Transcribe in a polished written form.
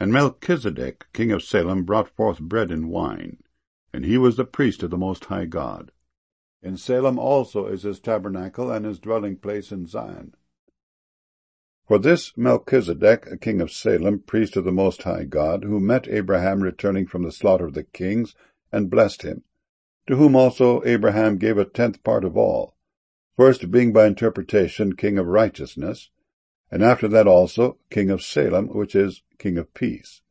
And Melchizedek king of Salem brought forth bread and wine, and he was the priest of the Most High God. In Salem also is his tabernacle and his dwelling place in Zion. For this Melchizedek king of Salem, priest of the Most High God, who met Abraham returning from the slaughter of the kings, and blessed him, to whom also Abraham gave a tenth part of all, first being by interpretation king of righteousness, and after that also king of Salem, which is king of peace.